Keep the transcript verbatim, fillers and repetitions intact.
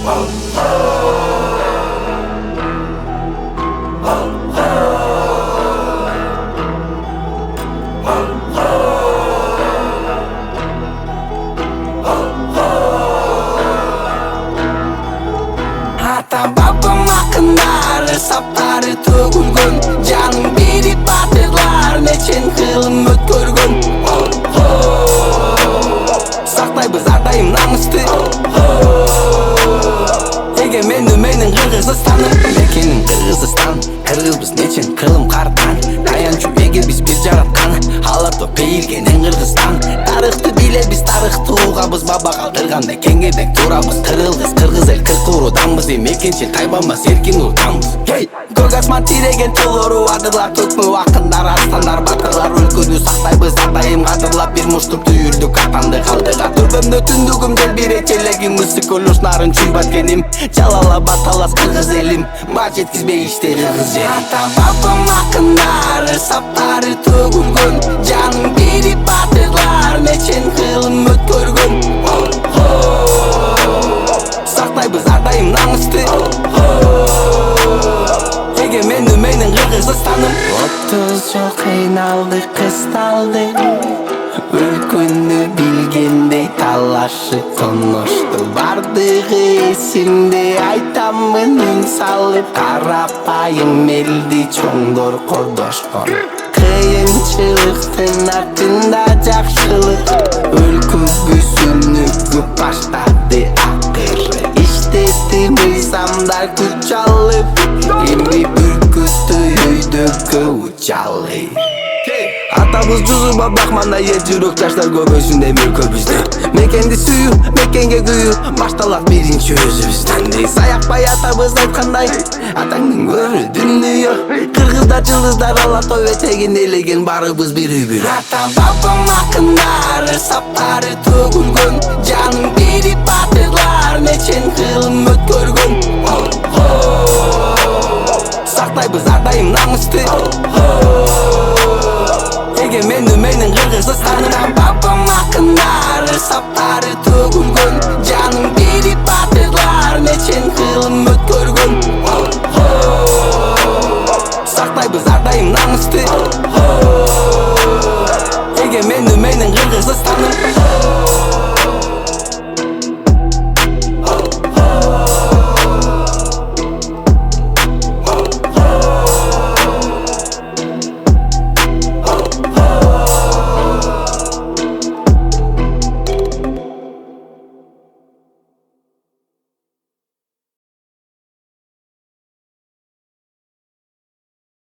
Ата бабам акындары саптары төгүлгөн, жанын берип батырлар нечен кылым өткөргөн. Сактайбыз ар дайым намысты, эгемендүү менин Кыргызстаным. Мекеним Кыргызстан, кыргызбыз нечен кылым карткан, таянчу эге биз бир жараткан, аларда бейилгенен Кыргызстан. Тарыхты билебиз, тарыхты угабыз, баба калтыргандай кеңгедек турабыз. Кыргыз, кыргыз эл кырк урууданбыз, мекенчил тайбанбас эркин улутанбыз. Көк асман тиреген чолору адырлар, төкмө акындар, арстандар, батырлар өлкөнү сактайбыз ар дайым кадырлап. Бир муштук түйүлдүк атанды калдыга, төрбөмдө түндүгүм жел бирек элегим, ысык көлөш нарын чүй баткеним, жалала баталас кыргыз элим, баа жеткизбей иште кыргыз жери. Ата бабам акындары саптары төгүлгөн, жанын берип батырлар нечен кылым өткөргөн. Сактайбыз ар дайым намысты, эгемендүү менин Кыргызстаным. Отуз жыл кыйналдык, кысталдык, өлкөнү билгендей талашып тоношту. Бардыгы эсимде, айтамын үн салып, карапайым элди чоңдор кордошкон. Кыйынчылыктын артында жакшылык, өлкөбүзүнү баштады акыры. Иштеди мыйзамдар күч алып, эми бүркүттү өйдөгө учалы. Атабыз жузуп абдакманда эл жүрөк жаштар көбөйсүн деп өлкөбүздө. Мекенди сүйүү, мекенге күйүү, башталат биринчи өзүбүздөн. Саякбай атабыз айткандай, атаңдын көрү дүнүйө, кыргыздар жылдыздар ала той этегин элеген, барыбыз бир үй. Ата бабам акындары саптары төгүлгөн, жанын берип батырлар нечен кылым өткөргөн. Сактайбыз ар дайым намысты,